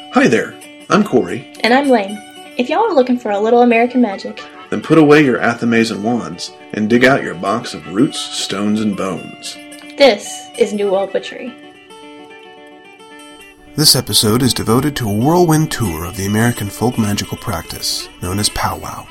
Hi there, I'm Corey. And I'm Lane. If y'all are looking for a little American magic, then put away your Athames and wands and dig out your box of roots, stones, and bones. This is New World Witchery. This episode is devoted to a whirlwind tour of the American folk magical practice known as powwow.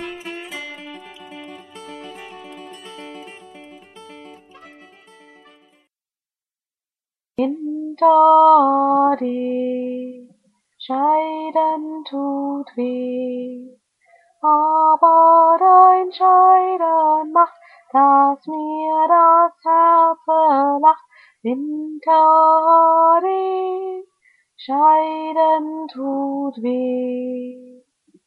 Hinter dir scheiden tut weh, aber dein Scheiden macht, dass mir das Herz lacht. Hinter dir scheiden tut weh,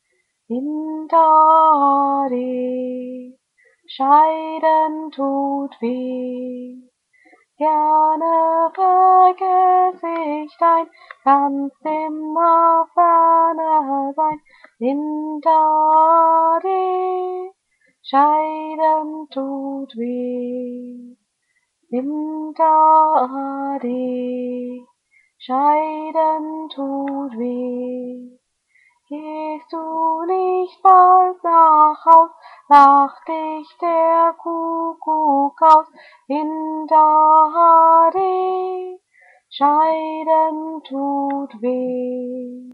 hinter dir scheiden tut weh. Gerne vergess ich dein, kannst immer ferne sein. Hinter dir scheiden tut weh, hinter dir scheiden tut weh. Gehst du nicht bald nach Haus, lacht dich der Kuckuck aus. Hinter dir scheiden tut weh.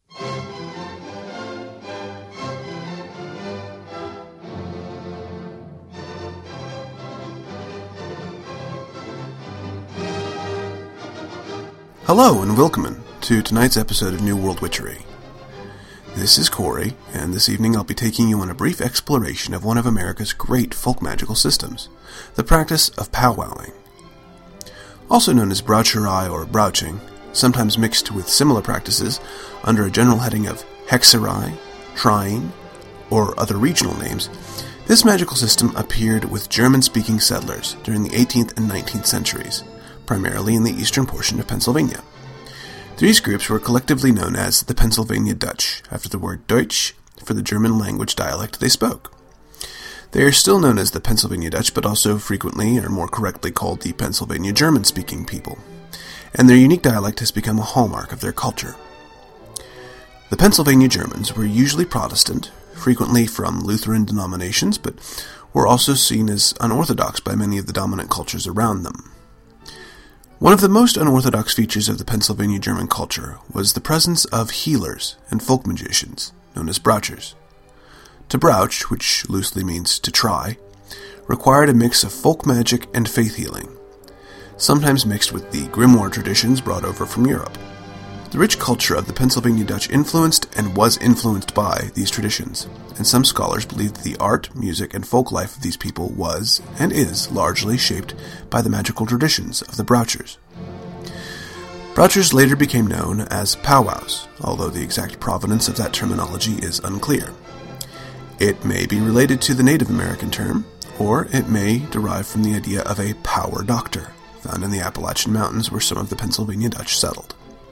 Hello and welcome to tonight's episode of New World Witchery. This is Corey, and this evening I'll be taking you on a brief exploration of one of America's great folk magical systems, the practice of powwowing. Also known as braucherei or brauching, sometimes mixed with similar practices under a general heading of hexerei, trying, or other regional names, this magical system appeared with German-speaking settlers during the 18th and 19th centuries, primarily in the eastern portion of Pennsylvania. These groups were collectively known as the Pennsylvania Dutch, after the word Deutsch for the German language dialect they spoke. They are still known as the Pennsylvania Dutch, but also frequently, or more correctly called the Pennsylvania German-speaking people, and their unique dialect has become a hallmark of their culture. The Pennsylvania Germans were usually Protestant, frequently from Lutheran denominations, but were also seen as unorthodox by many of the dominant cultures around them. One of the most unorthodox features of the Pennsylvania German culture was the presence of healers and folk magicians, known as brauchers. To brauch, which loosely means to try, required a mix of folk magic and faith healing, sometimes mixed with the grimoire traditions brought over from Europe. The rich culture of the Pennsylvania Dutch influenced and was influenced by these traditions, and some scholars believe that the art, music, and folk life of these people was, and is, largely shaped by the magical traditions of the brauchers. Brauchers later became known as powwows, although the exact provenance of that terminology is unclear. It may be related to the Native American term, or it may derive from the idea of a power doctor, found in the Appalachian Mountains where some of the Pennsylvania Dutch settled.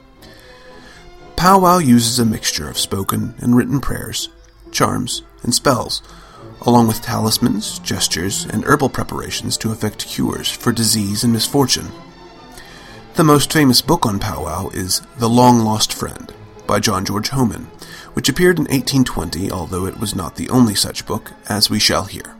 Powwow uses a mixture of spoken and written prayers, charms, and spells, along with talismans, gestures, and herbal preparations to effect cures for disease and misfortune. The most famous book on powwow is The Long Lost Friend by John George Homan, which appeared in 1820, although it was not the only such book, as we shall hear.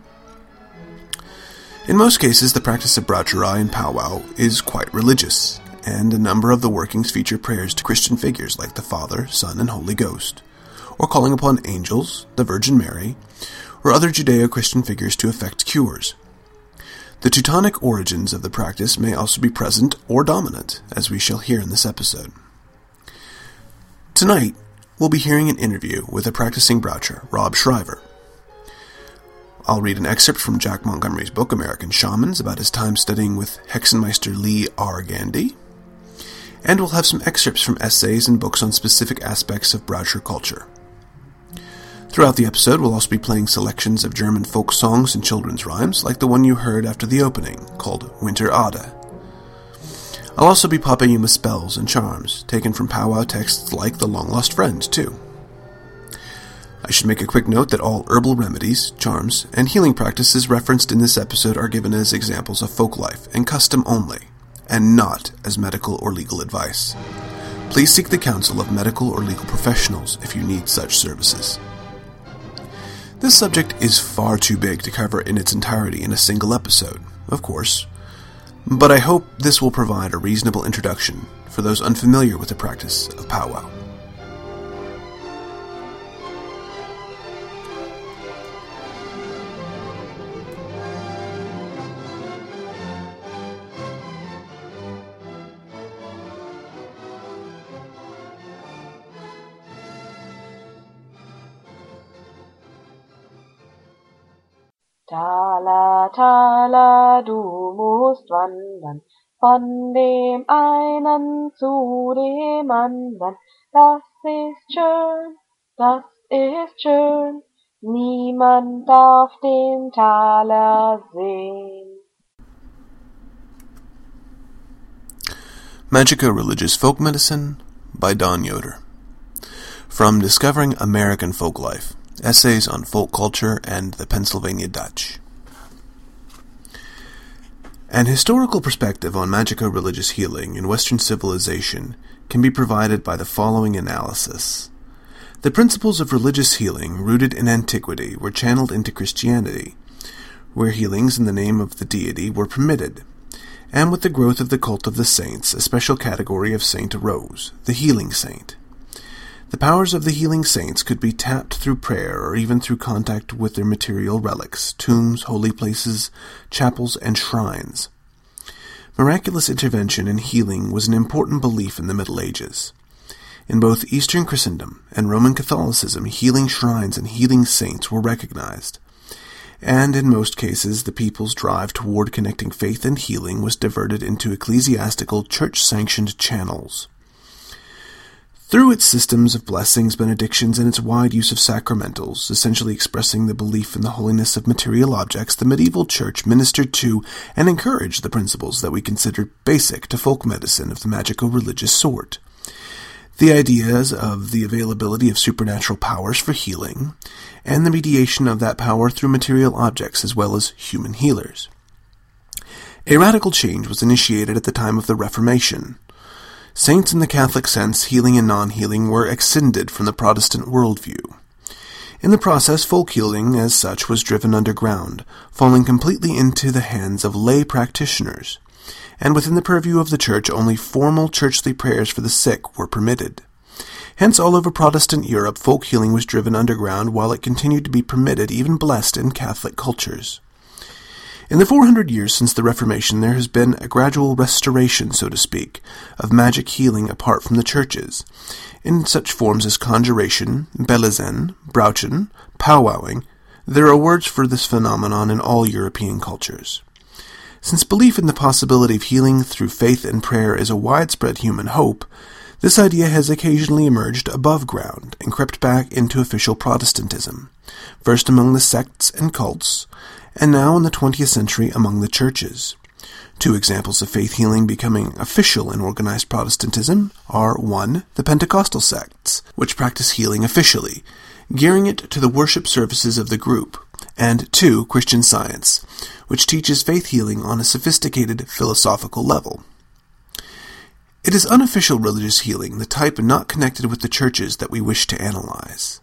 In most cases, the practice of braucherei and powwow is quite religious, and a number of the workings feature prayers to Christian figures like the Father, Son, and Holy Ghost, or calling upon angels, the Virgin Mary, or other Judeo-Christian figures to effect cures. The Teutonic origins of the practice may also be present or dominant, as we shall hear in this episode. Tonight, we'll be hearing an interview with a practicing braucher, Rob Shriver. I'll read an excerpt from Jack Montgomery's book, American Shamans, about his time studying with Hexenmeister Lee R. Gandy, and we'll have some excerpts from essays and books on specific aspects of braucher culture. Throughout the episode, we'll also be playing selections of German folk songs and children's rhymes, like the one you heard after the opening, called Winter Ade. I'll also be popping in with spells and charms, taken from powwow texts like The Long Lost Friend, too. I should make a quick note that all herbal remedies, charms, and healing practices referenced in this episode are given as examples of folk life and custom only, and not as medical or legal advice. Please seek the counsel of medical or legal professionals if you need such services. This subject is far too big to cover in its entirety in a single episode, of course, but I hope this will provide a reasonable introduction for those unfamiliar with the practice of powwow. Tala, Tala, du musst wandern, von dem einen zu dem anderen. Das ist schön, das ist schön, niemand darf den Taler sehen. Magico-Religious Folk Medicine by Don Yoder. From Discovering American Folk Life, Essays on Folk Culture and the Pennsylvania Dutch. An historical perspective on magico-religious healing in Western civilization can be provided by the following analysis. The principles of religious healing rooted in antiquity were channeled into Christianity, where healings in the name of the deity were permitted, and with the growth of the cult of the saints, a special category of saint arose, the healing saint. The powers of the healing saints could be tapped through prayer or even through contact with their material relics, tombs, holy places, chapels, and shrines. Miraculous intervention and healing was an important belief in the Middle Ages. In both Eastern Christendom and Roman Catholicism, healing shrines and healing saints were recognized, and in most cases the people's drive toward connecting faith and healing was diverted into ecclesiastical, church-sanctioned channels. Through its systems of blessings, benedictions, and its wide use of sacramentals, essentially expressing the belief in the holiness of material objects, the medieval church ministered to and encouraged the principles that we considered basic to folk medicine of the magico-religious sort. The ideas of the availability of supernatural powers for healing, and the mediation of that power through material objects as well as human healers. A radical change was initiated at the time of the Reformation. Saints in the Catholic sense, healing and non-healing, were exscinded from the Protestant worldview. In the process, folk healing as such was driven underground, falling completely into the hands of lay practitioners, and within the purview of the Church only formal churchly prayers for the sick were permitted. Hence, all over Protestant Europe, folk healing was driven underground while it continued to be permitted, even blessed, in Catholic cultures. In the 400 years since the Reformation, there has been a gradual restoration, so to speak, of magic healing apart from the churches, in such forms as conjuration, belizen, brauchen, powwowing. There are words for this phenomenon in all European cultures. Since belief in the possibility of healing through faith and prayer is a widespread human hope, this idea has occasionally emerged above ground and crept back into official Protestantism, first among the sects and cults, and now in the 20th century among the churches. Two examples of faith healing becoming official in organized Protestantism are 1. The Pentecostal sects, which practice healing officially, gearing it to the worship services of the group, and 2. Christian Science, which teaches faith healing on a sophisticated philosophical level. It is unofficial religious healing, the type not connected with the churches, that we wish to analyze.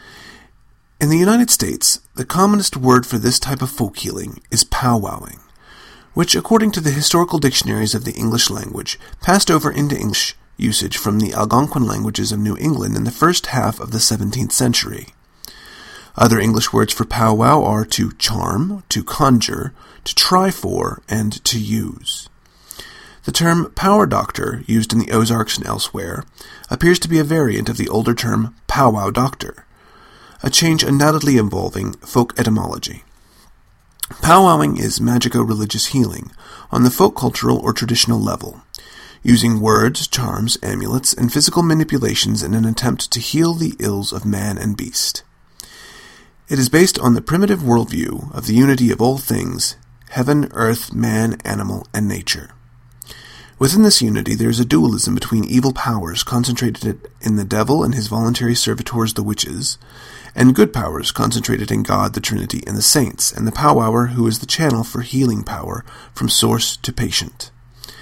In the United States, the commonest word for this type of folk healing is powwowing, which, according to the historical dictionaries of the English language, passed over into English usage from the Algonquin languages of New England in the first half of the 17th century. Other English words for powwow are to charm, to conjure, to try for, and to use. The term power doctor, used in the Ozarks and elsewhere, appears to be a variant of the older term powwow doctor, a change undoubtedly involving folk etymology. Powwowing is magico-religious healing on the folk cultural or traditional level, using words, charms, amulets, and physical manipulations in an attempt to heal the ills of man and beast. It is based on the primitive worldview of the unity of all things, heaven, earth, man, animal, and nature. Within this unity there is a dualism between evil powers concentrated in the devil and his voluntary servitors the witches, and good powers concentrated in God, the Trinity, and the saints, and the powwower who is the channel for healing power from source to patient.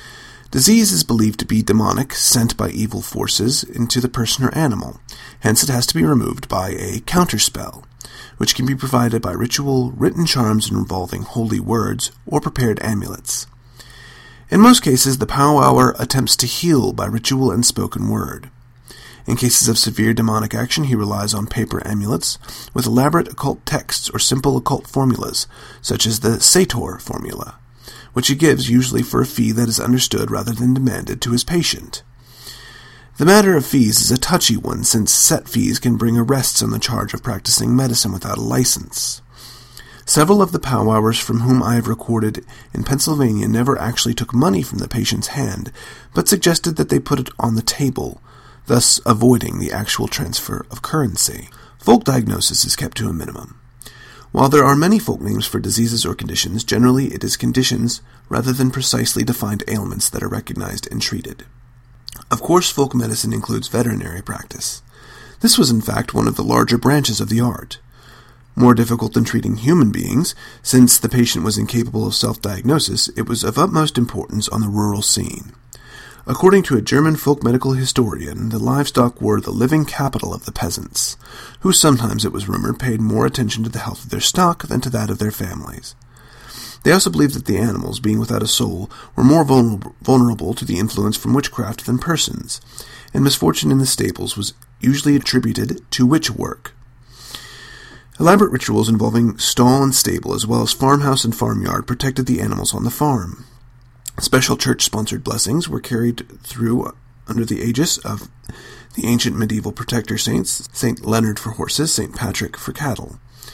Disease is believed to be demonic, sent by evil forces into the person or animal. Hence it has to be removed by a counterspell, which can be provided by ritual, written charms involving holy words, or prepared amulets. In most cases, the powwower attempts to heal by ritual and spoken word. In cases of severe demonic action, he relies on paper amulets with elaborate occult texts or simple occult formulas, such as the Sator formula, which he gives usually for a fee that is understood rather than demanded to his patient. The matter of fees is a touchy one, since set fees can bring arrests on the charge of practicing medicine without a license. Several of the powwowers from whom I have recorded in Pennsylvania never actually took money from the patient's hand, but suggested that they put it on the table, thus avoiding the actual transfer of currency. Folk diagnosis is kept to a minimum. While there are many folk names for diseases or conditions, generally it is conditions rather than precisely defined ailments that are recognized and treated. Of course, folk medicine includes veterinary practice. This was in fact one of the larger branches of the art. More difficult than treating human beings, since the patient was incapable of self-diagnosis, it was of utmost importance on the rural scene. According to a German folk medical historian, the livestock were the living capital of the peasants, who sometimes, it was rumored, paid more attention to the health of their stock than to that of their families. They also believed that the animals, being without a soul, were more vulnerable to the influence from witchcraft than persons, and misfortune in the stables was usually attributed to witch work. Elaborate rituals involving stall and stable, as well as farmhouse and farmyard, protected the animals on the farm. Special church-sponsored blessings were carried through under the aegis of the ancient medieval protector saints, St. Leonard for horses, St. Patrick for cattle.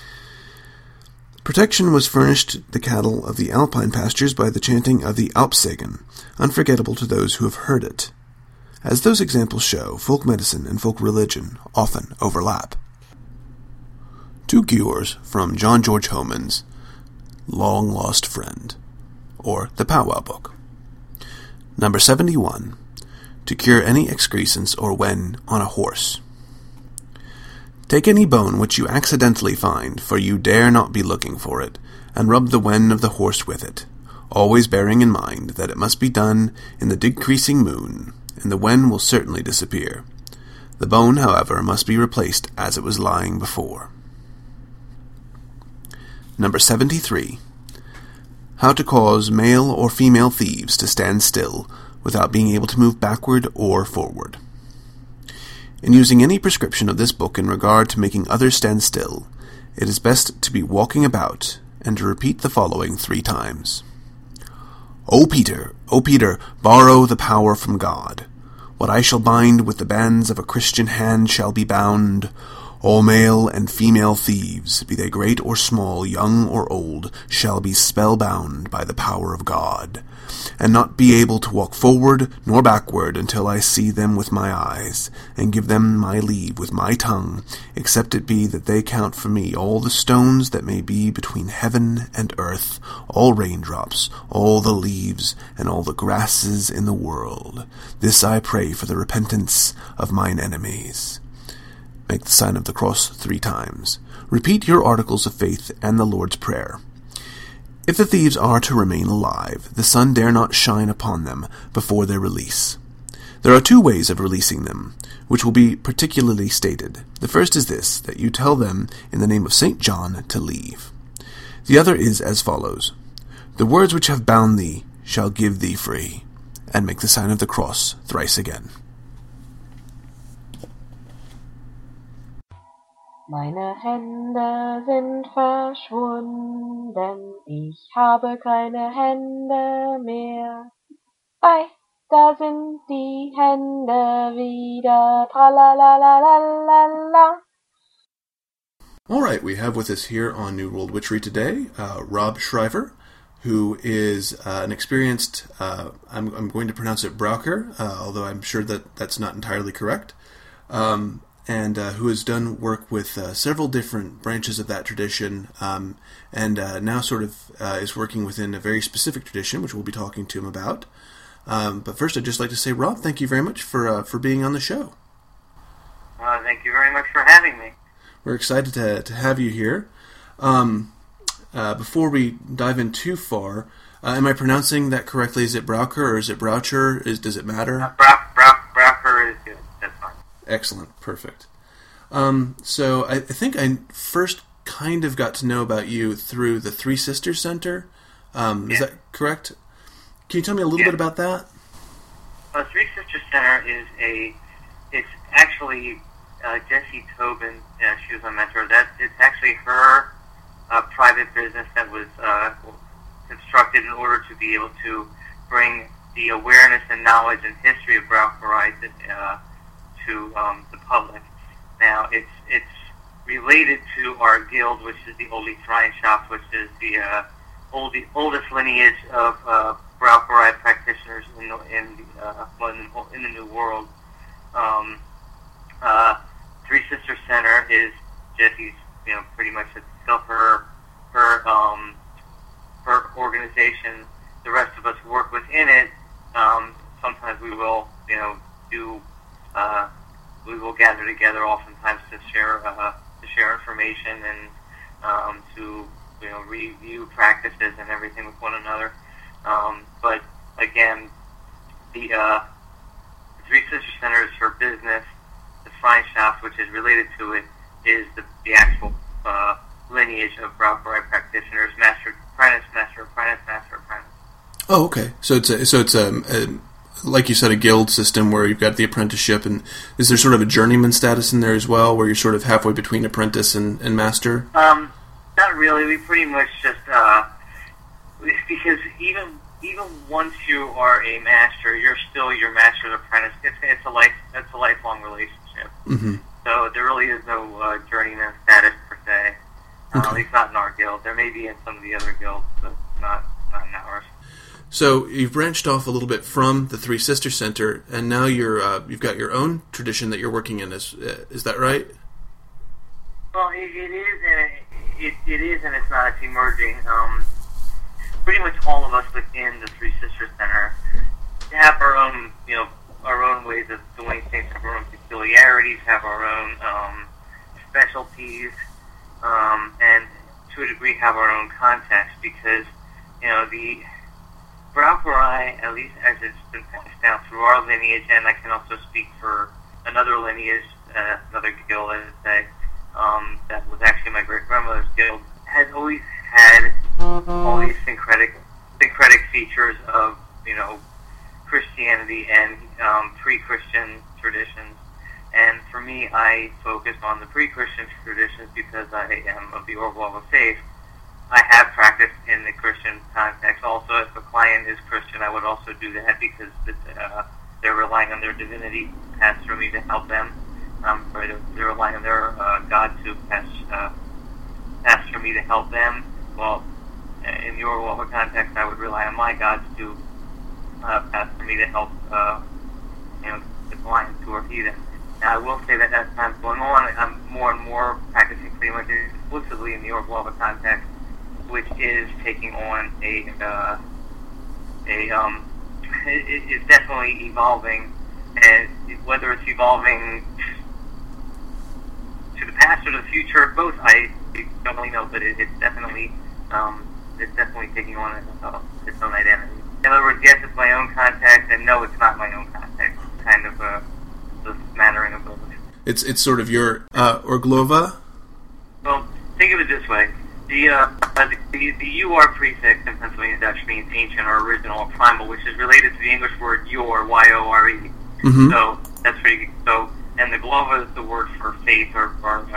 Protection was furnished the cattle of the alpine pastures by the chanting of the Alpsegen, unforgettable to those who have heard it. As those examples show, folk medicine and folk religion often overlap. Two cures from John George Homan's Long Lost Friend, or the Powwow Book. Number 71. To cure any excrescence or wen on a horse. Take any bone which you accidentally find, for you dare not be looking for it, and rub the wen of the horse with it, always bearing in mind that it must be done in the decreasing moon, and the wen will certainly disappear. The bone, however, must be replaced as it was lying before. Number 73. How to cause male or female thieves to stand still without being able to move backward or forward. In using any prescription of this book in regard to making others stand still, it is best to be walking about and to repeat the following 3 times. O Peter, borrow the power from God. What I shall bind with the bands of a Christian hand shall be bound. All male and female thieves, be they great or small, young or old, shall be spellbound by the power of God, and not be able to walk forward nor backward until I see them with my eyes, and give them my leave with my tongue, except it be that they count for me all the stones that may be between heaven and earth, all raindrops, all the leaves, and all the grasses in the world. This I pray for the repentance of mine enemies. Make the sign of the cross 3 times. Repeat your articles of faith and the Lord's Prayer. If the thieves are to remain alive, the sun dare not shine upon them before their release. There are 2 ways of releasing them, which will be particularly stated. The first is this, that you tell them in the name of St. John to leave. The other is as follows. The words which have bound thee shall give thee free, and make the sign of the cross thrice again. Meine Hände sind verschwunden, ich habe keine Hände mehr. Ei, da sind die Hände wieder, tralalalalala. All right, we have with us here on New World Witchery today, Rob Shriver, who is an experienced, I'm going to pronounce it Braucher, although I'm sure that that's not entirely correct, and who has done work with several different branches of that tradition, and now sort of is working within a very specific tradition, which we'll be talking to him about. But first, I'd just like to say, Rob, thank you very much for being on the show. Thank you very much for having me. We're excited to have you here. before we dive in too far, am I pronouncing that correctly? Is it Braucher or is it Braucher? Does it matter? Braucher is good. That's fine. Excellent. Perfect. So I think I first kind of got to know about you through the Three Sisters Center. Is that correct? Can you tell me a little bit about that? Three Sisters Center it's actually Jessie Tobin. She was my mentor. It's actually her private business that was constructed in order to be able to bring the awareness and knowledge and history of Braucherei to the public. Now, it's related to our guild, which is the Oldie Freundschaft, which is the oldest lineage of Braucherei practitioners in the New World. Three Sisters Center is Jessie's, pretty much still her organization. The rest of us who work within it. Sometimes we will, we will gather together, oftentimes to share information and to review practices and everything with one another. But again, the Three Sisters Center is her business. The Freundschaft, which is related to it, is the actual lineage of Braucherei practitioners: master apprentice, master apprentice, master apprentice. Oh, okay. So it's a like you said, a guild system where you've got the apprenticeship, and is there sort of a journeyman status in there as well, where you're sort of halfway between apprentice and master? Not really. We pretty much just because even once you are a master, you're still your master's apprentice. It's a lifelong relationship. Mm-hmm. So there really is no journeyman status per se. Okay. At least not in our guild. There may be in some of the other guilds, but not in ours. So you've branched off a little bit from the Three Sisters Center, and now you've got your own tradition that you're working in. Is that right? Well, it is, and it's not. It's emerging. Pretty much all of us within the Three Sisters Center have our own, our own ways of doing things, have our own peculiarities, have our own specialties, and to a degree have our own context, because the Braucherei, at least as it's been passed down through our lineage, and I can also speak for another lineage, another guild, I would say, that was actually my great-grandmother's guild, has always had all these syncretic features of, Christianity and pre-Christian traditions. And for me, I focus on the pre-Christian traditions because I am of the Orwell of faith. I have practiced in the Christian context. Also, if a client is Christian, I would also do that because they're relying on their divinity passed through me to help them. Or they're relying on their God to pass through me to help them. Well, in the Orwell context, I would rely on my gods to pass through me to help the clients who are heathen. Now, I will say that as time's going on, I'm more and more practicing pretty much exclusively in the Orwell context, which is taking on it's definitely evolving, and whether it's evolving to the past or the future, both I don't really know, but it's definitely taking on its own identity. In other words, yes, it's my own context, and no, it's not my own context. It's kind of the smattering of both. It's sort of your Orglova? Well, think of it this way. The UR prefix in Pennsylvania Dutch means ancient or original or primal, which is related to the English word yor, Y-O-R-E. Mm-hmm. So that's pretty. So, and the glova is the word for faith or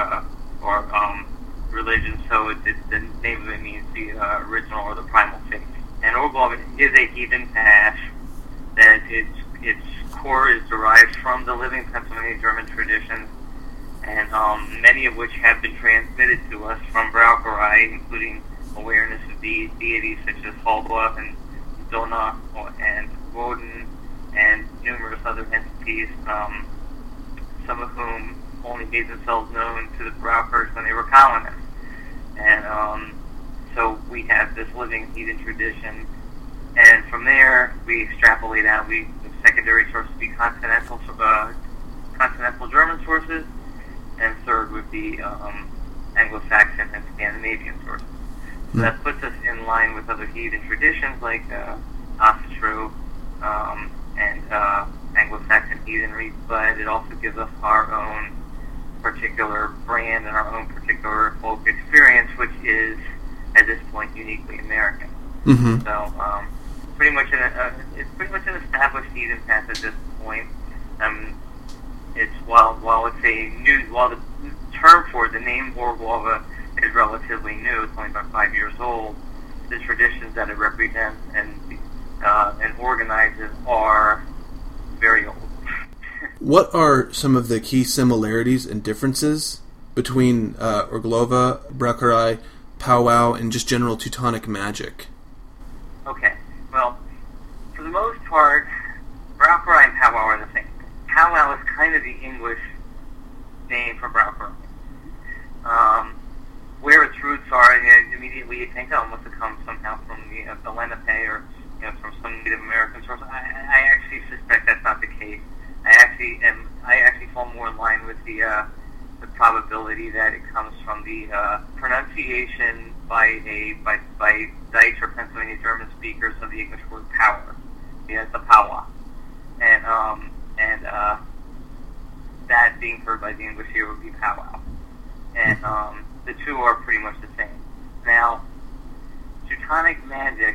religion. So the name of it means the original or the primal faith. And Orglova is a heathen path that its core is derived from the living Pennsylvania German traditions, and many of which have been transmitted to us from Braucherei, including awareness of these deities such as Holbach and Dona and Woden and numerous other entities, some of whom only made themselves known to the Brauchers when they were colonists. And so we have this living heathen tradition, and from there we extrapolate out. The secondary sources would be continental German sources, and third would be Anglo-Saxon and Scandinavian sources. So that puts us in line with other heathen traditions like Asatru and Anglo-Saxon heathenry, but it also gives us our own particular brand and our own particular folk experience, which is, at this point, uniquely American. Mm-hmm. So, it's pretty much an established heathen path at this point. It's while it's a new, while the term for it, the name Orglava is relatively new. It's only about 5 years old. The traditions that it represents and organizes are very old. What are some of the key similarities and differences between Orglava, Braucherei, powwow, and just general Teutonic magic? Okay, well, for the most part, Braucherei and powwow are the same. Powwow is kind of the English name for Braucherei. Where its roots are, immediately you think, oh, it must have come somehow from the Lenape or from some Native American source. I actually suspect that's not the case. I actually fall more in line with the probability that it comes from the pronunciation by Dutch or Pennsylvania German speakers of the English word power. Yeah, it's a powwow, and that being heard by the English here would be powwow, and the two are pretty much the same. Now, Teutonic magic,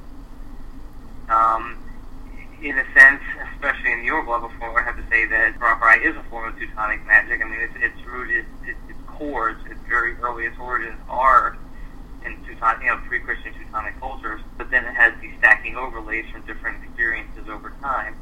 in a sense, especially in the Orglava form, I have to say that Braucherei is a form of Teutonic magic. I mean, its root is its core, its very earliest origins are in Teutonic, pre-Christian Teutonic cultures, but then it has these stacking overlays from different experiences over time.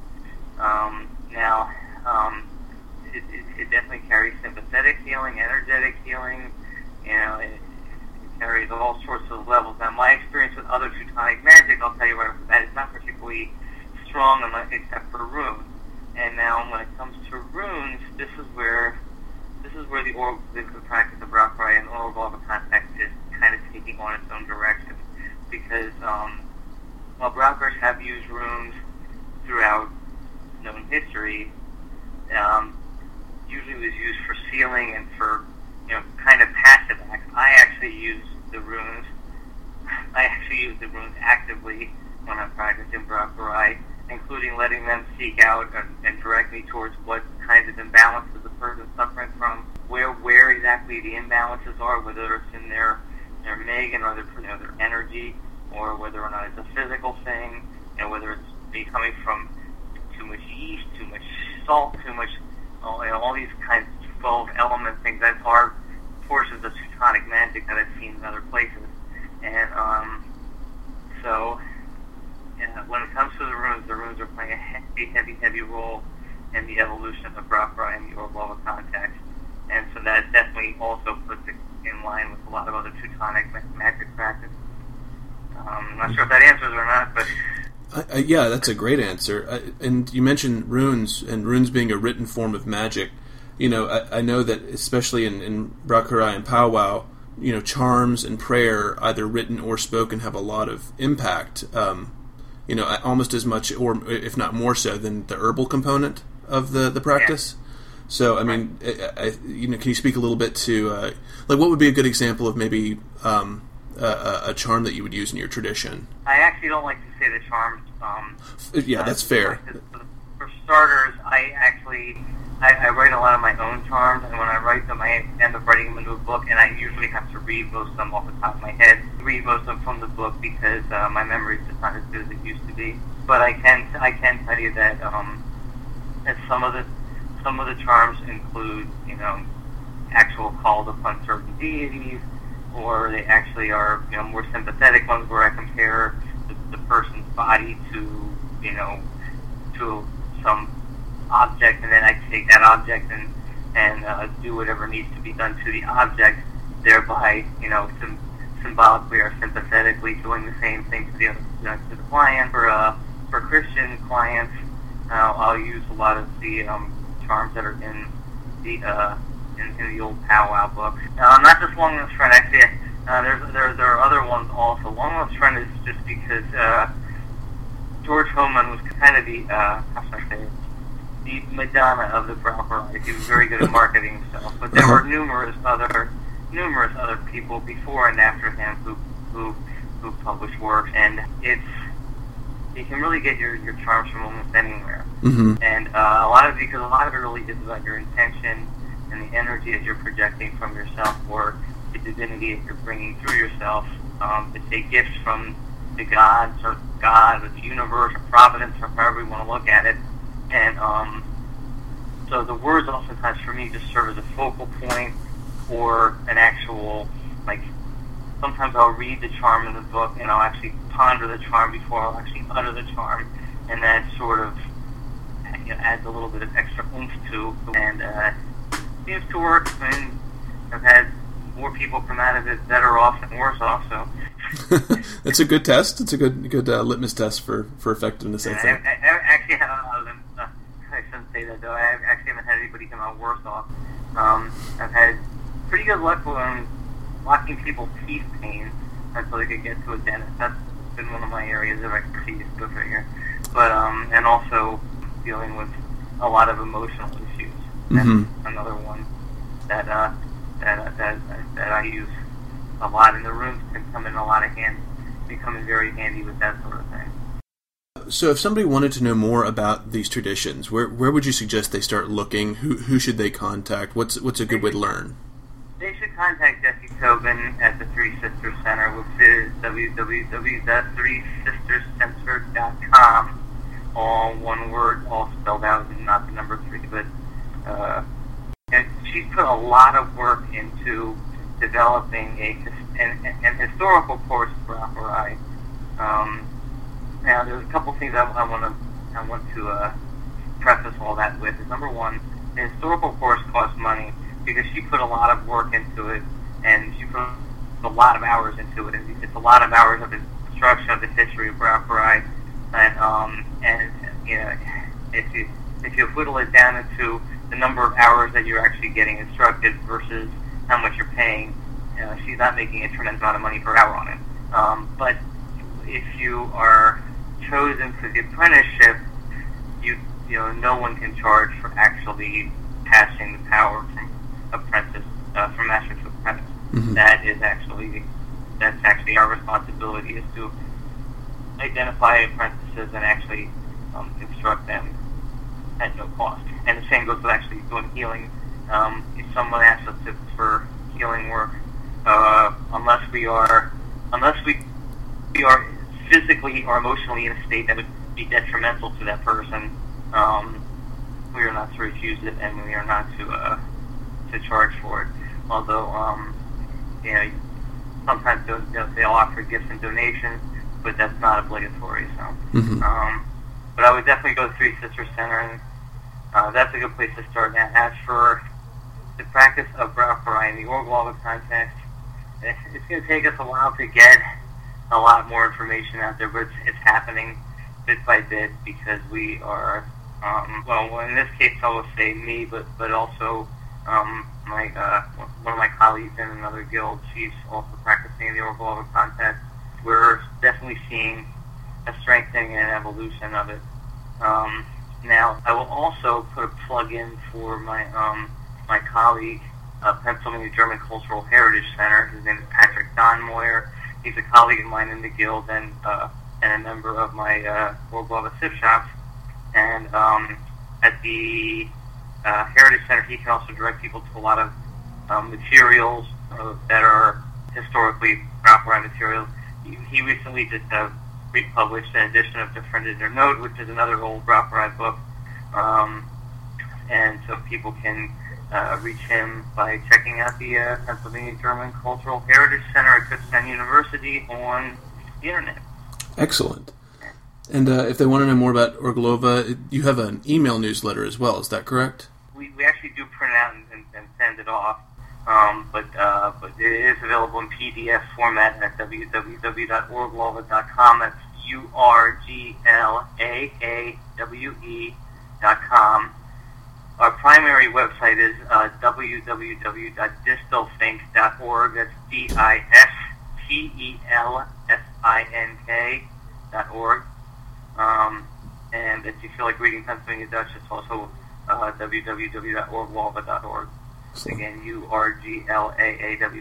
It definitely carries sympathetic healing, energetic healing. It carries all sorts of levels. Now, my experience with other Teutonic magic, I'll tell you right off the bat, it's not particularly strong except for runes. And now, when it comes to runes, this is where the practice of Braucherei and Orglava context is kind of taking on its own direction, because while Braucherei's have used runes throughout known history, usually was used for sealing and for kind of passive acts. I actually use the runes actively when I'm practicing Braucherei, including letting them seek out and direct me towards what kinds of imbalances the person's suffering from, where exactly the imbalances are, whether it's in their Megan or their energy, or whether or not it's a physical thing, whether it's coming from too much yeast, too much salt, too much, all these kinds of 12 element things that are portions of Teutonic magic that I've seen in other places. And when it comes to the runes are playing a heavy role in the evolution of the Braucherei and the Orglava context. And so that definitely also puts it in line with a lot of other Teutonic magic practices. I'm not sure if that answers or not, but... yeah, that's a great answer. And you mentioned runes, and runes being a written form of magic. I know that especially in Braucherei and powwow, charms and prayer, either written or spoken, have a lot of impact. Almost as much, or if not more so, than the herbal component of the practice. Yeah. So, I mean, can you speak a little bit to what would be a good example of maybe a charm that you would use in your tradition? I actually don't like to say the charms. Yeah, that's fair. For starters, I write a lot of my own charms, and when I write them, I end up writing them into a book, and I usually have to read most of them off the top of my head, read most of them from the book, because my memory is just not as good as it used to be. But I can tell you that some of the charms include, actual calls upon certain deities, or they actually are, more sympathetic ones where I compare the person's body to some object, and then I take that object and do whatever needs to be done to the object, thereby, symbolically or sympathetically doing the same thing to the client. For Christian clients, I'll use a lot of the charms that are in the old powwow books. Not just Long Lost Friend. Actually, there are other ones also. Long Lost Friend is just because George Hohmann was kind of the the Madonna of the Braucherei. He was very good at marketing himself, but there were numerous other people before and after him who who publish works, and you can really get your charms from almost anywhere. Mm-hmm. And a lot of it really is about your intention and the energy that you're projecting from yourself, or the divinity that you're bringing through yourself. It's a gift from the gods, or God, or the universe, or Providence, or however you want to look at it. And so the words oftentimes for me just serve as a focal point, or an actual, like, sometimes I'll read the charm in the book, and I'll actually ponder the charm before I'll actually utter the charm, and that sort of adds a little bit of extra oomph to, and seems to work. I mean, I've had more people come out of it better off than worse off, so. It's a good test. It's a good litmus test for effectiveness, I think. I actually I shouldn't say that, though. I actually haven't had anybody come out worse off. I've had pretty good luck with blocking people's teeth pain until they could get to a dentist. That's been one of my areas of expertise, go figure. But, and also dealing with a lot of emotional issues. Mm-hmm. That's another one that I use a lot, and the rooms can come in a lot of handy, becoming very handy with that sort of thing. So if somebody wanted to know more about these traditions, where would you suggest they start looking? Who should they contact? What's a good way to learn? They should contact Jesse Tobin at the Three Sisters Center, which is www.threesisterscenter.com. All one word, all spelled out, and not the number 3. But and she's put a lot of work into developing an historical course for Aphrodite. Now, there's a couple things I want to preface all that with. Number one, the historical course costs money because she put a lot of work into it, and she put a lot of hours into it. And it's a lot of hours of instruction of the history of Aphrodite, and you know, if you whittle it down into the number of hours that you're actually getting instructed versus how much you're paying, she's not making a tremendous amount of money per hour on it. But if you are chosen for the apprenticeship, you know, no one can charge for actually passing the power from apprentice, from master to apprentice. Mm-hmm. That's actually our responsibility, is to identify apprentices and actually instruct them at no cost. And the same goes with actually doing healing. If someone asks us for healing work, unless we are physically or emotionally in a state that would be detrimental to that person, we are not to refuse it, and we are not to charge for it. Although, you know, sometimes they'll offer gifts and donations, but that's not obligatory. So, Mm-hmm. But I would definitely go to Three Sisters Center, and that's a good place to start. Now, as for the practice of Aphrodite in the Orglava context, it's going to take us a while to get a lot more information out there, but it's happening bit by bit because we are, well, in this case I will say me, but also one of my colleagues in another guild, she's also practicing in the Orglava context. We're definitely seeing a strengthening and evolution of it. Now, I will also put a plug in for my colleague, Pennsylvania German Cultural Heritage Center. His name is Patrick Donmoyer. He's a colleague of mine in the guild and a member of my Orglava sip shops. And at the Heritage Center, he can also direct people to a lot of materials that are historically Aphrodite materials. He recently just republished an edition of Defended Their Note, which is another old Aphrodite book. And so people can reach him by checking out the Pennsylvania German Cultural Heritage Center at Kutztown University on the internet. Excellent. And if they want to know more about Orglava, you have an email newsletter as well, is that correct? We actually do print out and send it off, but it is available in PDF format at www.orglava.com. That's URGLAAWE.com. Our primary website is www.distelfink.org. That's DISTELFINK.org. And if you feel like reading Pennsylvania Dutch, it's also www.orglava.org. Again, URGLAAWE.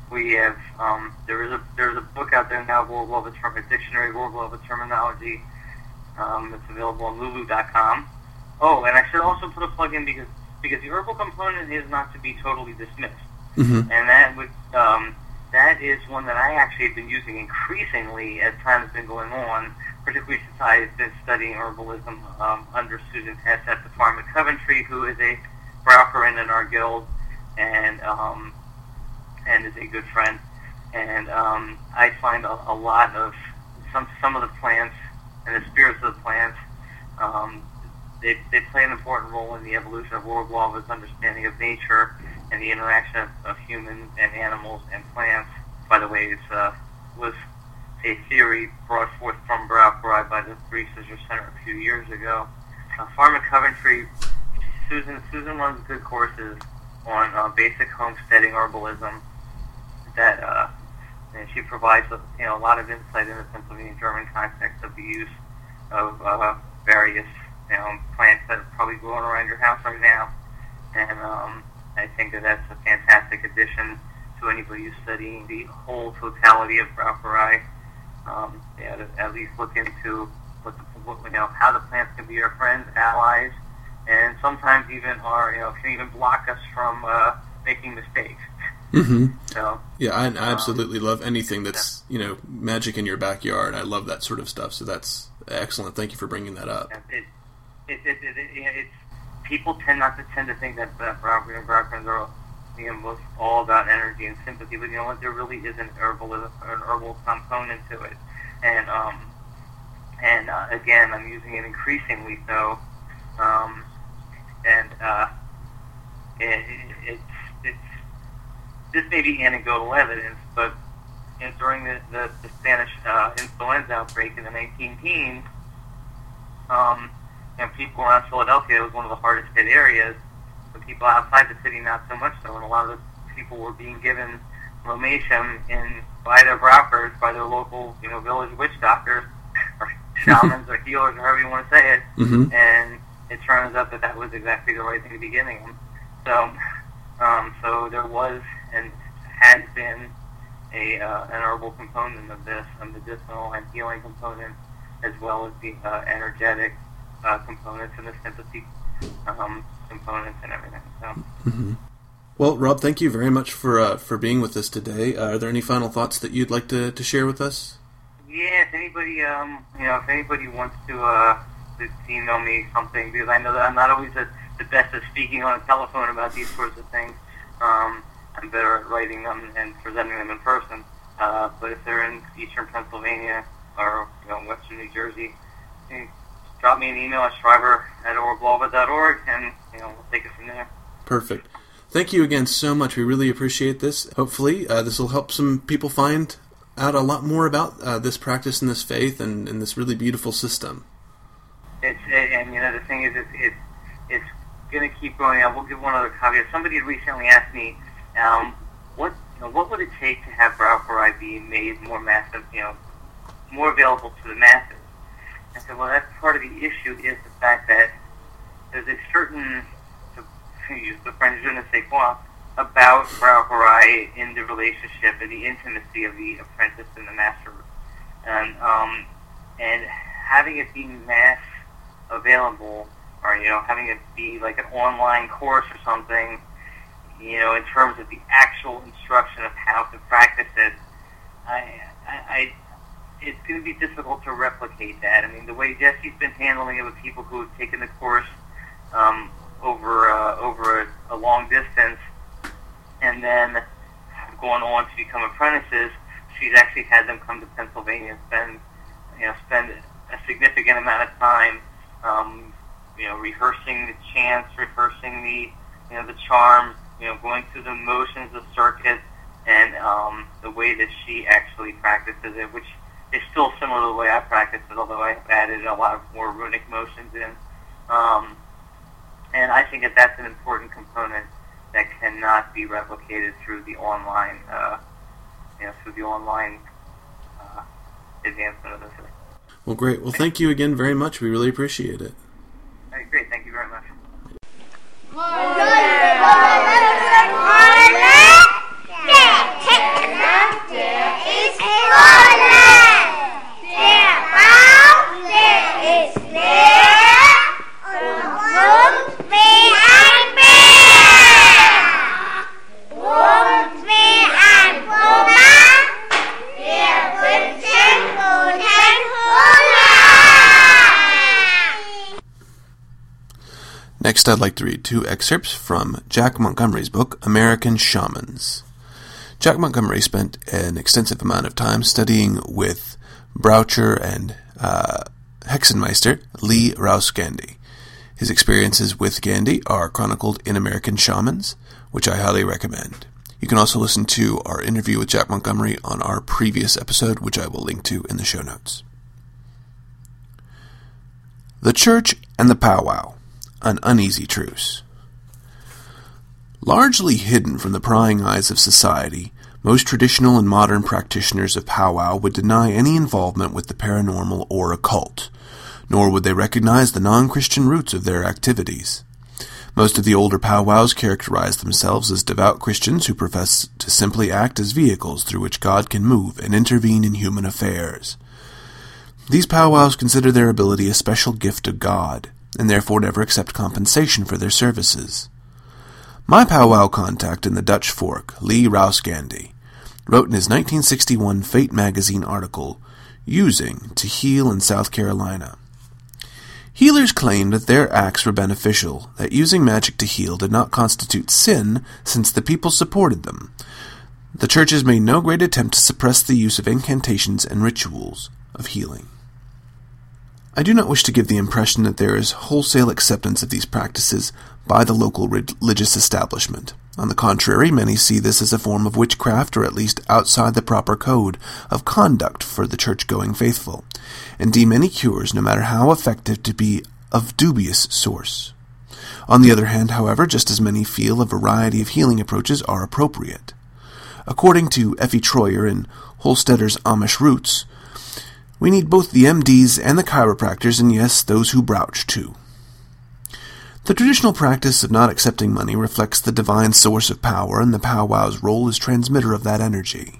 We have there's a book out there now, World Global Dictionary, World Global Terminology. It's available on Lulu.com. Oh, and I should also put a plug in because the herbal component is not to be totally dismissed, and that is one that I actually have been using increasingly as time has been going on, particularly since I've been studying herbalism under Susan Hess at the Farm at Coventry, who is a broker in our guild, and is a good friend. And I find a lot of some of the plants and the spirits of the plants. They play an important role in the evolution of Lord Guava's understanding of nature and the interaction of humans and animals and plants. By the way, it was a theory brought forth from Brauerei by the Three Sisters Center a few years ago. Farm at Coventry, Susan runs good courses on basic homesteading herbalism that and she provides a lot of insight in the Pennsylvania German context of the use of various plants that are probably growing around your house right now, and I think that's a fantastic addition to anybody who's studying the whole totality of Brauerei. To at least look into how the plants can be our friends, allies, and sometimes even can even block us from making mistakes. Mm-hmm. So yeah, I absolutely love anything that's magic in your backyard. I love that sort of stuff. So that's excellent. Thank you for bringing that up. It's people tend to think that Brauerei and Brauerei are all about energy and sympathy, but you know what? There really is an herbal component to it, and again, I'm using it increasingly so, it's this may be anecdotal evidence, but during the Spanish influenza outbreak in the 19-teens, people around Philadelphia, it was one of the hardest hit areas. The people outside the city, not so much so, and a lot of the people were being given Lomatium by their brokers, by their local village witch doctors, or shamans, or healers, or however you want to say it. Mm-hmm. And it turns out that was exactly the right thing to be giving them. So there was and has been an herbal component of this, a medicinal and healing component, as well as the energetic components and the sympathy components and everything. So. Mm-hmm. Well, Rob, thank you very much for being with us today. Are there any final thoughts that you'd like to share with us? Yeah, if anybody wants to email me something, because I know that I'm not always the best at speaking on a telephone about these sorts of things. I'm better at writing them and presenting them in person. But if they're in eastern Pennsylvania or western New Jersey, drop me an email at schreiber@orglova.org, and we'll take it from there. Perfect. Thank you again so much. We really appreciate this. Hopefully, this will help some people find out a lot more about this practice and this faith and this really beautiful system. And the thing is, it's going to keep growing. I will give one other caveat. Somebody recently asked me, what would it take to have Brauerei be made more massive, more available to the masses? I said, well, that's part of the issue is the fact that there's a certain, to use the French je ne sais quoi, about Brauerei in the relationship and the intimacy of the apprentice and the master. And having it be mass available, or, having it be like an online course or something, in terms of the actual instruction of how to practice it, it's going to be difficult to replicate that. I mean, the way Jesse's been handling it with people who have taken the course over a long distance and then have gone on to become apprentices, she's actually had them come to Pennsylvania and spend a significant amount of time, rehearsing the chants, rehearsing the charms, going through the motions of circuit, and the way that she actually practices it, which is still similar to the way I practice it, although I've added a lot of more runic motions in. And I think that's an important component that cannot be replicated through the online, advancement of the system. Well, great. Well, thank you again very much. We really appreciate it. All right, great. Thank you very much. Good. Next, I'd like to read 2 excerpts from Jack Montgomery's book, American Shamans. Jack Montgomery spent an extensive amount of time studying with Boucher and Hexenmeister Lee Rouse Gandy. His experiences with Gandy are chronicled in American Shamans, which I highly recommend. You can also listen to our interview with Jack Montgomery on our previous episode, which I will link to in the show notes. The Church and the Powwow, an Uneasy Truce. Largely hidden from the prying eyes of society, most traditional and modern practitioners of powwow would deny any involvement with the paranormal or occult, nor would they recognize the non-Christian roots of their activities. Most of the older powwows characterize themselves as devout Christians who profess to simply act as vehicles through which God can move and intervene in human affairs. These powwows consider their ability a special gift of God, and therefore never accept compensation for their services. My powwow contact in the Dutch Fork, Lee Rouse Gandy, wrote in his 1961 Fate magazine article, Using to Heal in South Carolina. Healers claimed that their acts were beneficial, that using magic to heal did not constitute sin since the people supported them. The churches made no great attempt to suppress the use of incantations and rituals of healing. I do not wish to give the impression that there is wholesale acceptance of these practices by the local religious establishment. On the contrary, many see this as a form of witchcraft, or at least outside the proper code of conduct for the church-going faithful, and deem any cures, no matter how effective, to be of dubious source. On the other hand, however, just as many feel a variety of healing approaches are appropriate. According to Effie Troyer in Holstetter's Amish Roots, we need both the MDs and the chiropractors, and yes, those who brouch too. The traditional practice of not accepting money reflects the divine source of power, and the powwow's role as transmitter of that energy.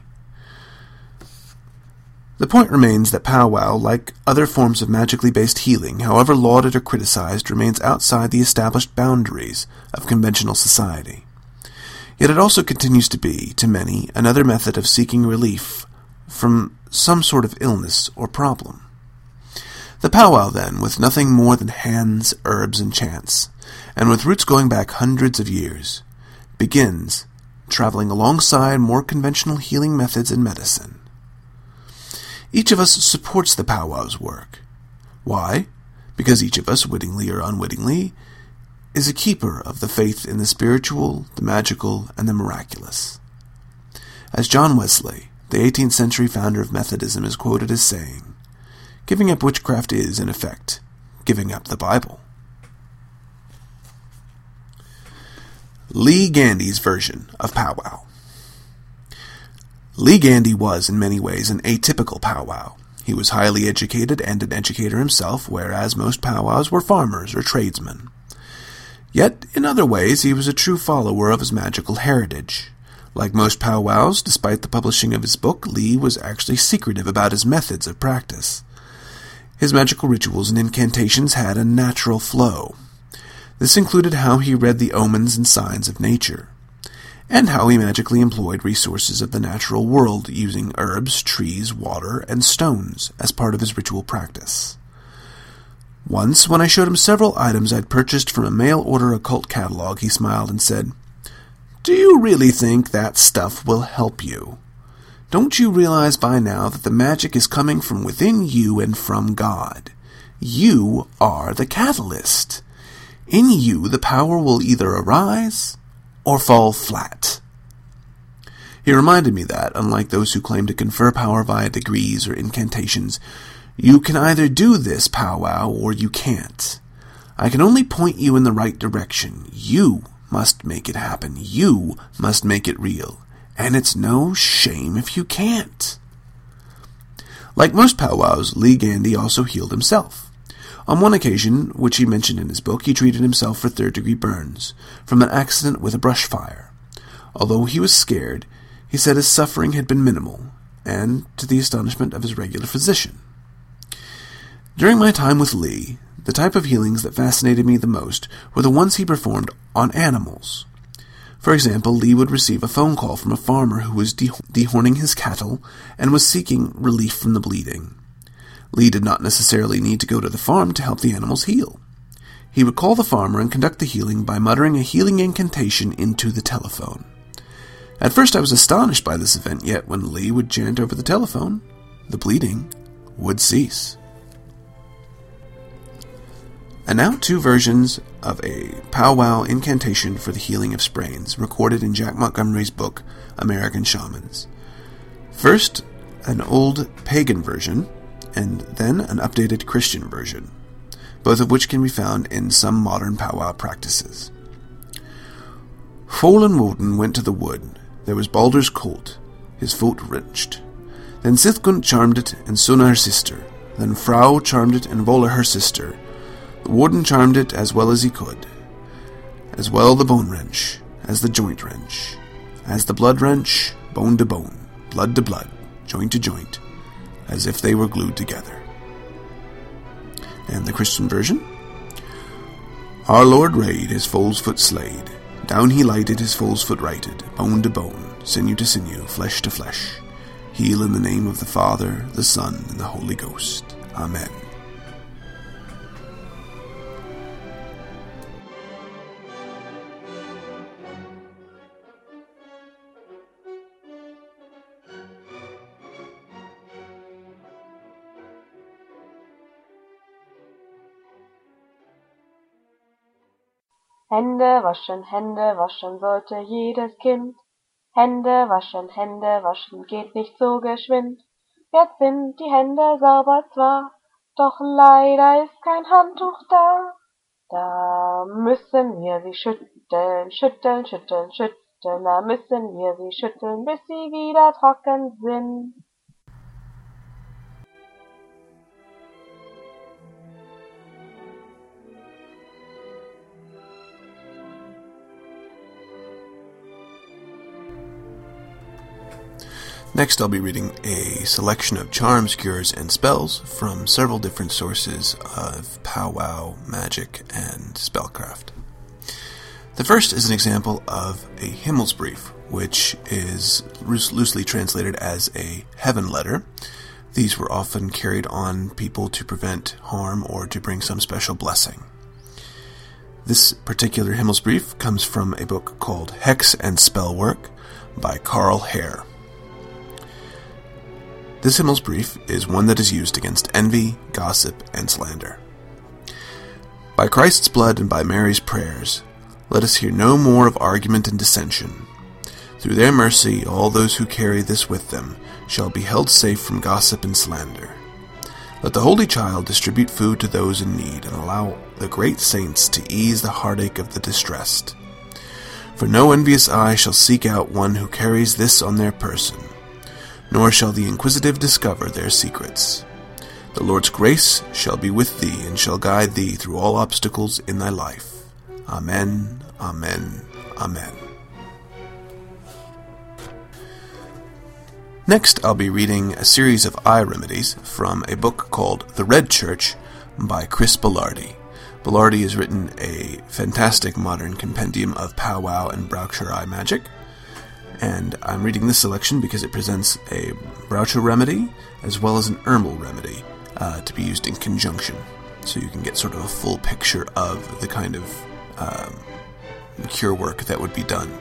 The point remains that powwow, like other forms of magically based healing, however lauded or criticized, remains outside the established boundaries of conventional society. Yet it also continues to be, to many, another method of seeking relief from some sort of illness or problem. The powwow, then, with nothing more than hands, herbs, and chants, and with roots going back hundreds of years, begins traveling alongside more conventional healing methods and medicine. Each of us supports the powwow's work. Why? Because each of us, wittingly or unwittingly, is a keeper of the faith in the spiritual, the magical, and the miraculous. As John Wesley, the 18th century founder of Methodism, is quoted as saying, "Giving up witchcraft is, in effect, giving up the Bible." Lee Gandy's version of powwow. Lee Gandy was, in many ways, an atypical powwow. He was highly educated and an educator himself, whereas most powwows were farmers or tradesmen. Yet, in other ways, he was a true follower of his magical heritage. Like most powwows, despite the publishing of his book, Lee was actually secretive about his methods of practice. His magical rituals and incantations had a natural flow. This included how he read the omens and signs of nature, and how he magically employed resources of the natural world using herbs, trees, water, and stones as part of his ritual practice. Once, when I showed him several items I'd purchased from a mail-order occult catalog, he smiled and said, "Do you really think that stuff will help you? Don't you realize by now that the magic is coming from within you and from God? You are the catalyst. In you, the power will either arise or fall flat." He reminded me that, unlike those who claim to confer power via degrees or incantations, you can either do this powwow or you can't. I can only point you in the right direction. You must make it happen. You must make it real. And it's no shame if you can't. Like most powwows, Lee Gandy also healed himself. On one occasion, which he mentioned in his book, he treated himself for third-degree burns from an accident with a brush fire. Although he was scared, he said his suffering had been minimal, and to the astonishment of his regular physician. During my time with Lee, the type of healings that fascinated me the most were the ones he performed on animals. For example, Lee would receive a phone call from a farmer who was dehorning his cattle and was seeking relief from the bleeding. Lee did not necessarily need to go to the farm to help the animals heal. He would call the farmer and conduct the healing by muttering a healing incantation into the telephone. At first I was astonished by this event, yet when Lee would chant over the telephone, the bleeding would cease. And now 2 versions of a powwow incantation for the healing of sprains, recorded in Jack Montgomery's book, American Shamans. First, an old pagan version, and then an updated Christian version, both of which can be found in some modern powwow practices. Fallen Woden went to the wood. There was Balder's colt, his foot wrenched. Then Sithgund charmed it, and Sunna her sister. Then Frau charmed it, and Vola her sister. The warden charmed it as well as he could. As well the bone wrench, as the joint wrench. As the blood wrench, bone to bone, blood to blood, joint to joint, as if they were glued together. And the Christian version? Our Lord rade, his foal's foot slayed. Down he lighted, his foal's foot righted, bone to bone, sinew to sinew, flesh to flesh. Heal in the name of the Father, the Son, and the Holy Ghost. Amen. Hände waschen sollte jedes Kind. Hände waschen geht nicht so geschwind. Jetzt sind die Hände sauber zwar, doch leider ist kein Handtuch da. Da müssen wir sie schütteln, schütteln, schütteln, schütteln. Da müssen wir sie schütteln, bis sie wieder trocken sind. Next, I'll be reading a selection of charms, cures, and spells from several different sources of powwow, magic, and spellcraft. The first is an example of a Himmelsbrief, which is loosely translated as a heaven letter. These were often carried on people to prevent harm or to bring some special blessing. This particular Himmelsbrief comes from a book called Hex and Spellwork by Carl Hare. This Himmelsbrief is one that is used against envy, gossip, and slander. By Christ's blood and by Mary's prayers, let us hear no more of argument and dissension. Through their mercy, all those who carry this with them shall be held safe from gossip and slander. Let the Holy Child distribute food to those in need and allow the great saints to ease the heartache of the distressed. For no envious eye shall seek out one who carries this on their person, nor shall the inquisitive discover their secrets. The Lord's grace shall be with thee, and shall guide thee through all obstacles in thy life. Amen, amen, amen. Next, I'll be reading a series of eye remedies from a book called The Red Church by Chris Belardi. Belardi has written a fantastic modern compendium of powwow and Braucher eye magic, and I'm reading this selection because it presents a Braucher remedy as well as an Ermel remedy to be used in conjunction, so you can get sort of a full picture of the kind of cure work that would be done.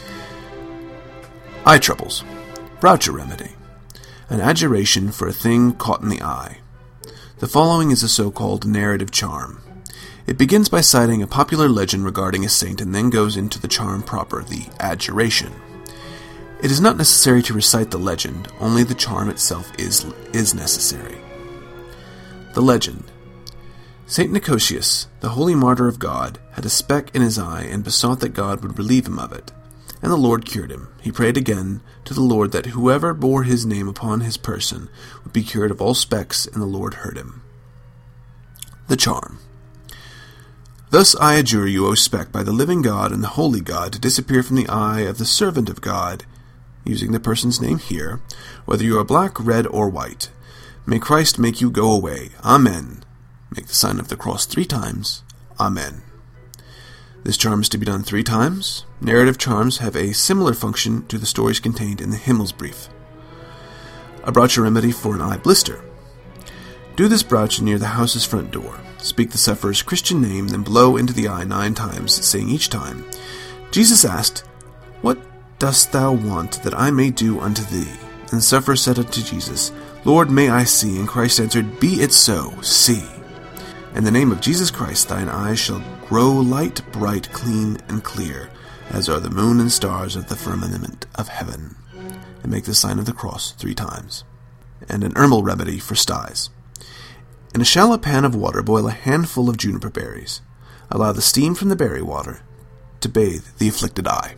Eye troubles. Braucher remedy. An adjuration for a thing caught in the eye. The following is a so-called narrative charm. It begins by citing a popular legend regarding a saint and then goes into the charm proper, the adjuration. It is not necessary to recite the legend, only the charm itself is necessary. The legend. Saint Nicotius, the holy martyr of God, had a speck in his eye and besought that God would relieve him of it. And the Lord cured him. He prayed again to the Lord that whoever bore his name upon his person would be cured of all specks, and the Lord heard him. The charm. Thus I adjure you, O speck, by the living God and the holy God, to disappear from the eye of the servant of God, using the person's name here, whether you are black, red, or white. May Christ make you go away. Amen. Make the sign of the cross 3 times. Amen. This charm is to be done 3 times. Narrative charms have a similar function to the stories contained in the Himmelsbrief. A Braucher remedy for an eye blister. Do this Brauch near the house's front door. Speak the sufferer's Christian name, then blow into the eye 9 times, saying each time, Jesus asked, What dost thou want that I may do unto thee? And the sufferer said unto Jesus, Lord, may I see? And Christ answered, Be it so, see. In the name of Jesus Christ thine eyes shall grow light, bright, clean, and clear, as are the moon and stars of the firmament of heaven. And make the sign of the cross 3 times. And an herbal remedy for styes. In a shallow pan of water boil a handful of juniper berries. Allow the steam from the berry water to bathe the afflicted eye.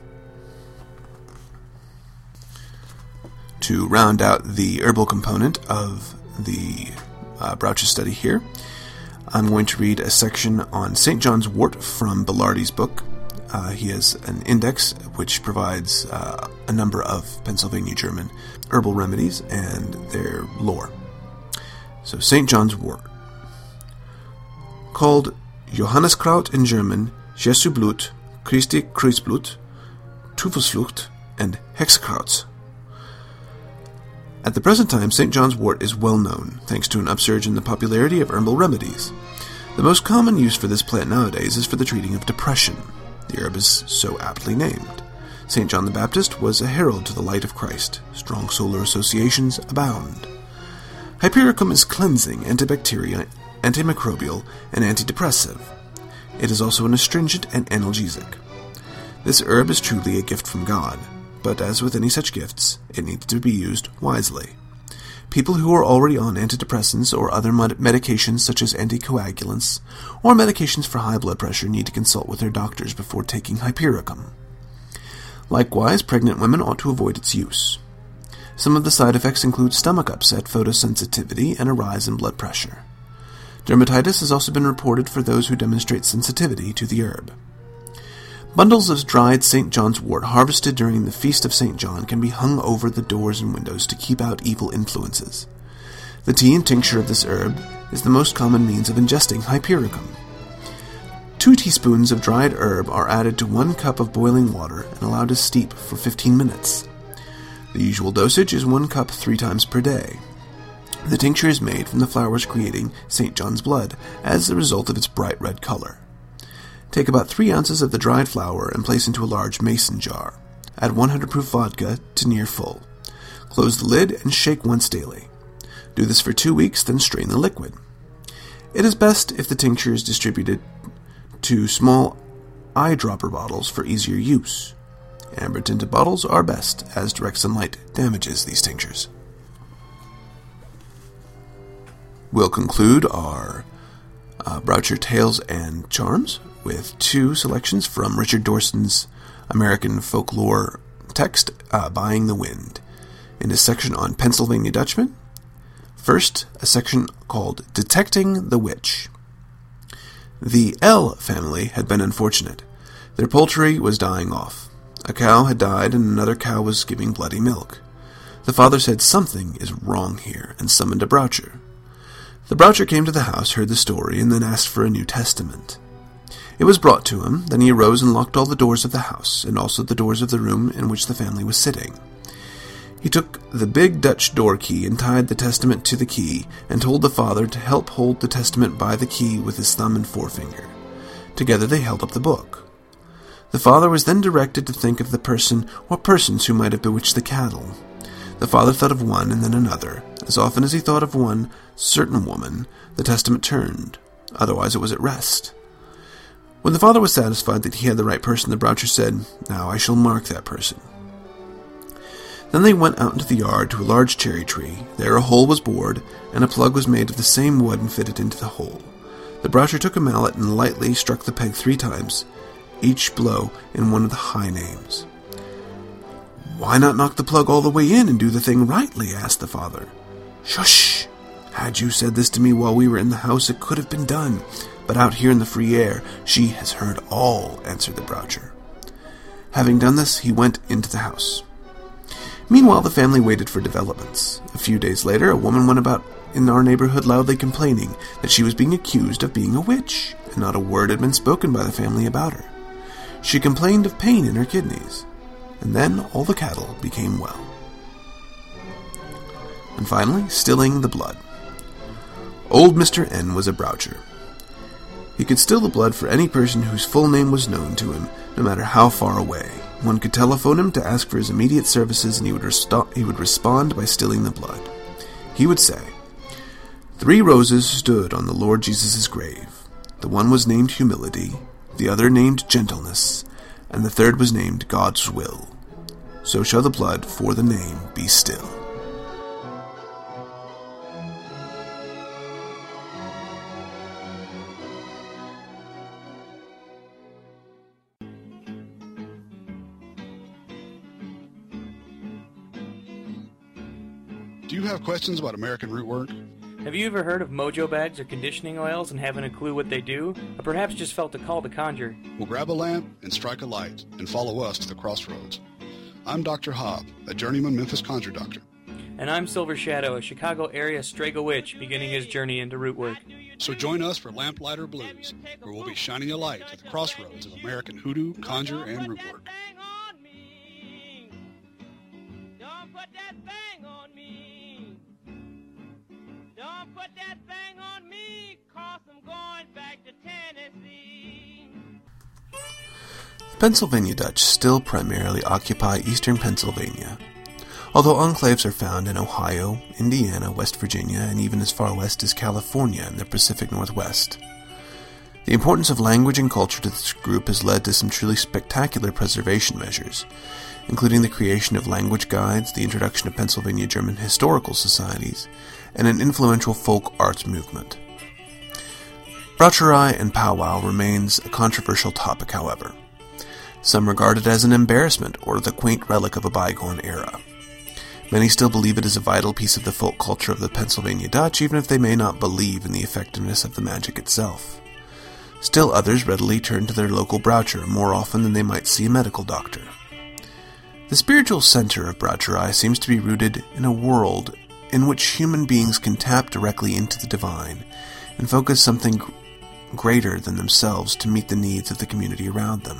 To round out the herbal component of the Broucher study here, I'm going to read a section on St. John's wort from Belardi's book. He has an index which provides a number of Pennsylvania German herbal remedies and their lore. So St. John's wort, called Johanniskraut in German, Jesu Blut, Christi Kreuzblut, Teufelsflucht, and Hexkraut. At the present time, St. John's wort is well known, thanks to an upsurge in the popularity of herbal remedies. The most common use for this plant nowadays is for the treating of depression. The herb is so aptly named. St. John the Baptist was a herald to the light of Christ. Strong solar associations abound. Hypericum is cleansing, antibacterial, antimicrobial, and antidepressive. It is also an astringent and analgesic. This herb is truly a gift from God, but as with any such gifts, it needs to be used wisely. People who are already on antidepressants or other medications such as anticoagulants or medications for high blood pressure need to consult with their doctors before taking Hypericum. Likewise, pregnant women ought to avoid its use. Some of the side effects include stomach upset, photosensitivity, and a rise in blood pressure. Dermatitis has also been reported for those who demonstrate sensitivity to the herb. Bundles of dried St. John's wort harvested during the Feast of St. John can be hung over the doors and windows to keep out evil influences. The tea and tincture of this herb is the most common means of ingesting Hypericum. 2 teaspoons of dried herb are added to 1 cup of boiling water and allowed to steep for 15 minutes. The usual dosage is 1 cup 3 times per day. The tincture is made from the flowers creating St. John's blood as the result of its bright red color. Take about 3 ounces of the dried flower and place into a large mason jar. Add 100 proof vodka to near full. Close the lid and shake once daily. Do this for 2 weeks, then strain the liquid. It is best if the tincture is distributed to small eyedropper bottles for easier use. Amber-tinted bottles are best, as direct sunlight damages these tinctures. We'll conclude our Broucher Tales and Charms with 2 selections from Richard Dawson's American folklore text, Buying the Wind, in a section on Pennsylvania Dutchmen. First, a section called Detecting the Witch. The L family had been unfortunate. Their poultry was dying off. A cow had died and another cow was giving bloody milk. The father said something is wrong here and summoned a Broucher. The Broucher came to the house, heard the story, and then asked for a New Testament. It was brought to him. Then he arose and locked all the doors of the house, and also the doors of the room in which the family was sitting. He took the big Dutch door key and tied the testament to the key, and told the father to help hold the testament by the key with his thumb and forefinger. Together they held up the book. The father was then directed to think of the person or persons who might have bewitched the cattle. The father thought of one and then another. As often as he thought of one certain woman, the testament turned. Otherwise it was at rest. When the father was satisfied that he had the right person, the Broucher said, "Now I shall mark that person." Then they went out into the yard to a large cherry tree. There a hole was bored, and a plug was made of the same wood and fitted into the hole. The Broucher took a mallet and lightly struck the peg 3 times, each blow in one of the high names. "Why not knock the plug all the way in and do the thing rightly?" asked the father. "Shush! Had you said this to me while we were in the house, it could have been done. But out here in the free air, she has heard all," answered the Broucher. Having done this, he went into the house. Meanwhile, the family waited for developments. A few days later, a woman went about in our neighborhood loudly complaining that she was being accused of being a witch, and not a word had been spoken by the family about her. She complained of pain in her kidneys, and then all the cattle became well. And finally, stilling the blood. Old Mr. N was a Broucher. He could still the blood for any person whose full name was known to him, no matter how far away. One could telephone him to ask for his immediate services, and he would respond by stilling the blood. He would say, 3 roses stood on the Lord Jesus' grave. The one was named Humility, the other named Gentleness, and the third was named God's Will. So shall the blood for the name be still. Do you have questions about American root work? Have you ever heard of mojo bags or conditioning oils and haven't a clue what they do? Or perhaps just felt a call to conjure? Well, grab a lamp and strike a light and follow us to the crossroads. I'm Dr. Hobb, a journeyman Memphis conjure doctor. And I'm Silver Shadow, a Chicago area Strago witch beginning his journey into root work. So join us for Lamplighter Blues, where we'll be shining a light at the crossroads of American hoodoo, conjure, and root work. Don't put that thing on me, 'cause I'm going back to Tennessee. The Pennsylvania Dutch still primarily occupy eastern Pennsylvania, although enclaves are found in Ohio, Indiana, West Virginia, and even as far west as California in the Pacific Northwest. The importance of language and culture to this group has led to some truly spectacular preservation measures, including the creation of language guides, the introduction of Pennsylvania German historical societies, and an influential folk arts movement. Braucherei and powwow remains a controversial topic, however. Some regard it as an embarrassment or the quaint relic of a bygone era. Many still believe it is a vital piece of the folk culture of the Pennsylvania Dutch, even if they may not believe in the effectiveness of the magic itself. Still others readily turn to their local Braucher more often than they might see a medical doctor. The spiritual center of Braucherei seems to be rooted in a world in which human beings can tap directly into the divine and focus something greater than themselves to meet the needs of the community around them.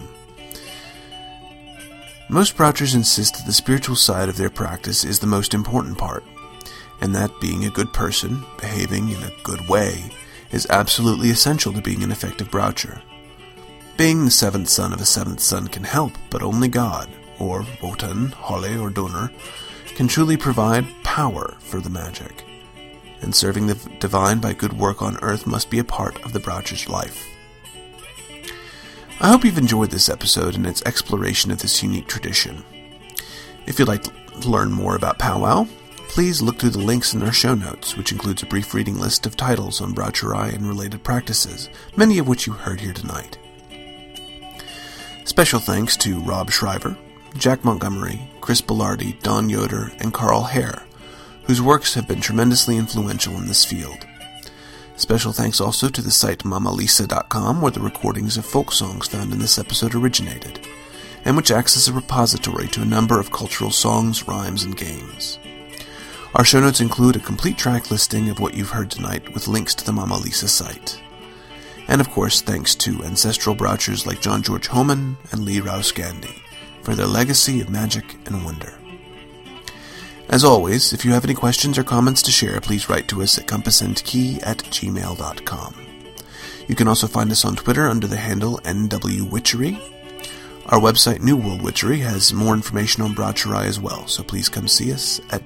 Most Brauchers insist that the spiritual side of their practice is the most important part, and that being a good person, behaving in a good way, is absolutely essential to being an effective Braucher. Being the 7th son of a 7th son can help, but only God, or Wotan, Hole, or Donor, can truly provide power for the magic, and serving the divine by good work on earth must be a part of the Braucher's life. I hope you've enjoyed this episode and its exploration of this unique tradition. If you'd like to learn more about powwow, please look through the links in our show notes, which includes a brief reading list of titles on Braucherei and related practices, many of which you heard here tonight. Special thanks to Rob Shriver, Jack Montgomery, Chris Bellardi, Don Yoder, and Carl Hare, whose works have been tremendously influential in this field. Special thanks also to the site mamalisa.com, where the recordings of folk songs found in this episode originated, and which acts as a repository to a number of cultural songs, rhymes, and games. Our show notes include a complete track listing of what you've heard tonight with links to the Mama Lisa site. And of course, thanks to ancestral Brauchers like John George Homan and Lee Rouse Gandhi for their legacy of magic and wonder. As always, if you have any questions or comments to share, please write to us at compassandkey@gmail.com. You can also find us on Twitter under the handle NWWitchery. Our website, New World Witchery, has more information on Braucherei as well, so please come see us at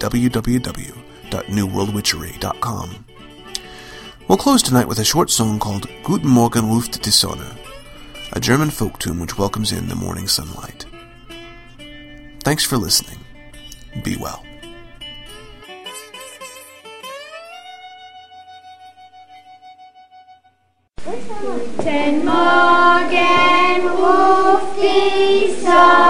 www.newworldwitchery.com. We'll close tonight with a short song called Guten Morgen ruft die Sonne, a German folk tune which welcomes in the morning sunlight. Thanks for listening. Be well. Guten Morgen ruft die Sonne.